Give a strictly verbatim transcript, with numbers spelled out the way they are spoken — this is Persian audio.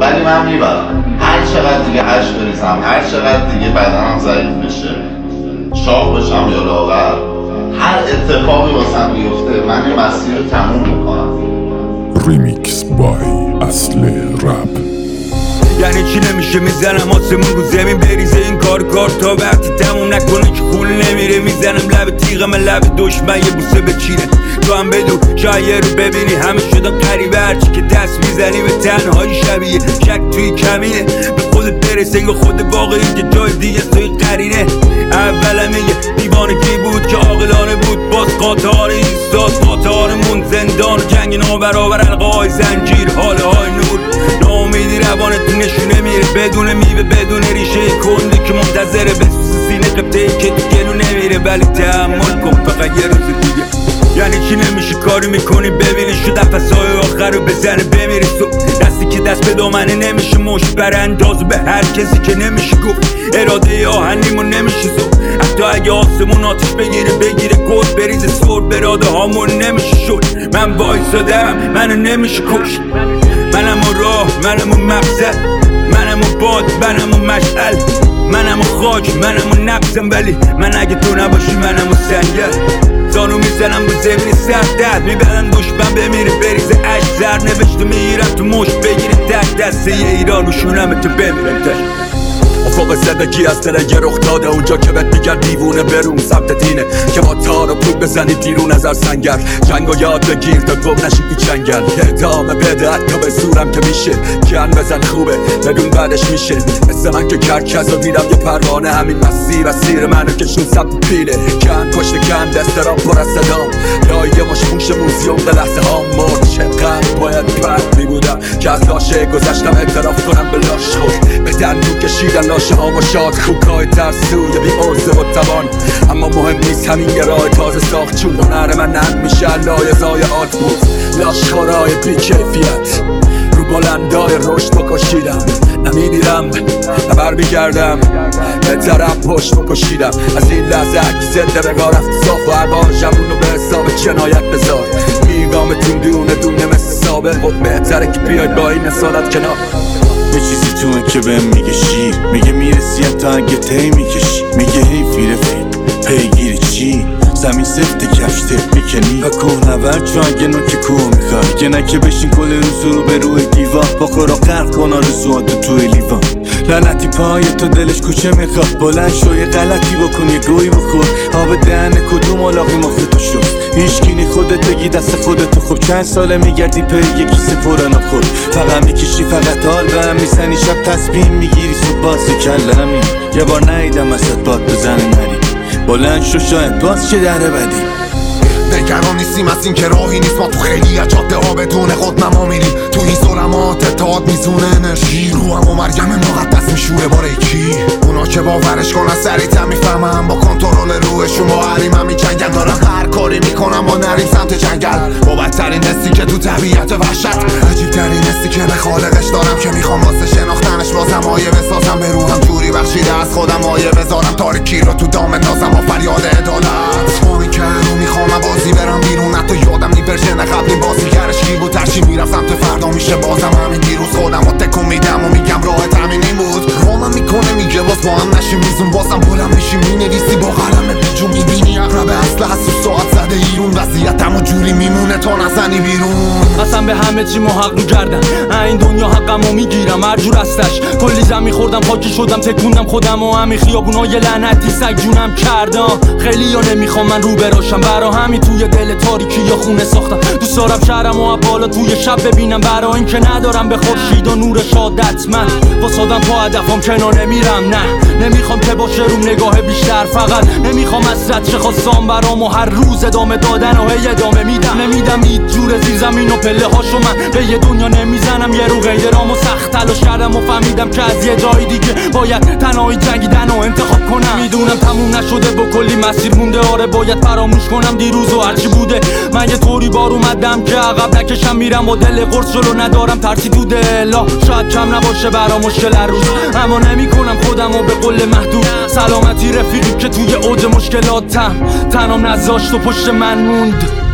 ولی من میبرم. هر چقدر دیگه هش بریزم، هر چقدر دیگه بدنم ضعیف بشه، چاق بشم یا لاغر، هر اتفاقی واسم بیفته من این مسیر رو تموم میکنم. ریمیکس بای اصل رپ. یعنی چی نمیشه میزنم آسمون رو زمین بریزه این کار کار تا وقتی تموم نکنه که خون نمیره. میزنم لب تیغم لب دشمن یه بوسه بچینه تو هم بدو شاید رو ببینی همه شدم قریبه هرچی که دست میزنی به تنهایی شبیه شک توی کمینه به خودت برسه یا خود واقعی که جای دیگه توی قرینه. اولم میگه دیوانگی بود که عاقلانه بود باز قاطار ایستاد قاطارمون زندان جنگ نابرابر القای زنجیر حاله های نور ناامیدی روانت نشونه میره بدون میوه بدون ریشه کنده که منتظره بسوز سینه قبطه‌ای که تو گلو نمیره ولی تحمل کن فقط یه روز دیگه. یعنی چی نمیشه کاری میکنی ببینی شو نفسای آخر رو بزنه بمیری تو دستی که دست به دامنه نمیشه مش بر انداز به هر کسی که نمیشه گفت اراده آهنیمون نمیشه زو حتی اگه آسمون آتش بگیره بگیره گل بریزه سر براده هامون نمیشه شد. من وایسادم منو نمیشه کشت منم و راه منم و مقصد منم و باد منم و مشعل منم و خاک منم و نبزم ولی من اگه تو نباشی منم و سنگل زانو میزنم رو زمین سردت میبرن دشمن بمیره بریزه عشق زر نوشته میگیرم تو مشت بگیره تک دسته ایران رو شونم تو بمیرم تش. افق زندگی از ترگه رخ داده اونجا که بهت میگن دیوونه برون سمت دینه که با تار و پود بزنی دیرون از هر سنگر جنگ و یاد بگیر تا گم نشی تو چنگل ادامه بده حتی به زورم که میشه کن بزن خوبه بدون بعدش میشه مثل من که کرکز رو دیدم یه پروانه همین مسیر مسیر منو کشون سمت پیله کن پشت کن دست را پر از صدام یا یه مش موش موزیوم به لحظه ها مرد چقدر باید پرد میبودم که از لاشه گذشتم اعتراف کنم به لاش خود به دندون کشیدن لاشه ها و شاد خوکای ترسوی بی عرضه و توان اما مهم نیست همین یه راه تازه ساخت چون هنر من نرم میشه لایزای آت بود لاشخورای بی کیفیت رو بلندای رشد بکشیدم نمیمیرم و بر میگردم به طرف پشت بکشیدم از این لحظه هرکی زنده بگاه رفت صاف و هر جمعون رو به حساب جنایت بذار میگامتون دونه دونه مثل ثابت خود بهتره که بیاید با این اصالت کنار. یه چیزی توه که بهم میگه شیر میگه میرسی تا اگه تی میکشی میگه حیفی رفیق پیگیری چی زمین سفت کفشته میکنی و کوه نورد چون اگه نوک کوه میخوای یه نکه بشین کل روز رو به روی دیوان با خورا غرق کن آرزوهاتو توی لیوان لعنتی پای تو دلش کوچه میخواد بلند شو یه غلطی بکن یه گوی بخور آب دهن کدوم علاقی مختو شد هیچکینی خودت بگی دست خودتو خوب چند ساله میگردی پی یه کیسه پر نخور فقط میکشی فقط حال به هم میزنی شب تصمیم میگیری صبح بازی کله همین یه بار نیدم ازت باد بزنه نری بلند شو شاید باز چه دره بدی نگران نیستیم از این که راهی نیست ما تو خیلی از جاده ها بدون خود نما میریم تو این ظلمات اتحاد میزونه انرژی رو هم و مریم مقدس میشوره باره کی اونا که باورش کنن سریعتر میفهمم با کنترل روحشون با حریمم میجنگن دارن هر کاری میکنم ما نریم سمت جنگل با بدترین حسی که تو طبیعت وحشت عجیب ترین حسی که به خالقش دارم که میخوام واسه شناختنش بازم آیه بسازم به روحم جوری بخشیده از خودم آیه بذارم تاریکی رو تو دام نازم با فریاد عدالت همین که رو میخوام بازی برم بیرون حتی یادم نی ورژن قبلی بازیگرش کی بود ترشی میرم سمت فردا میشه بازم همین دیروز خودم رو تکون میدم و میگم راحت همین این بود رامم میکنه میگه باز با هم نشیم میزون بازم بلند میشیم مینویسی با قلم بیجون میبینی اقرب اصل هست ساعت زده ایرون وضعیتم و جوری میمونه تا نزنی بیرون اصلا به همه چی محق کردم این دنیا حقمو میگیرم هر جور هستش کلی زمین خوردم خاکی شدم تکوندم خودم و همین خیابونای لعنتی سگ جونم کردم خیلی یا نمیخوام من رو براشم برا همین توی دل تاریکی یا خونه ساختم دوست دارم شهرم و بالا توی شب ببینم برا این که ندارم به خورشید و نور شادت من واسادم پا هدفم کنار نمیرم نه نمیخوام که باشه روم نگاه بیشتر فقط نمیخوام از رد چه خواستم برام و هر روز ادامه دادن و هی ادامه میدم نمیدم هیچ جور زیر زمین و پله هاشو من به یه دنیا نمیزنم یه رو غیرام و سخت تلاش کردم و فهمیدم که از یه جای دیگه باید تنهایی جنگیدن و انتخاب کنم میدونم تموم نشده با کلی مسیر مونده آره باید فراموش کنم دیروز و هرچی بوده من یه طوری بار اومدم که عقب نکشم میرم با دل قرص جلو ندارم ترسی تو دلا شاید کم نباشه برا مشکل هر روز اما نمی کنم خودم و به قول محدود سلامتی رفیقی که توی اوج مشکلاتم تنام نذاشت و پشت من موند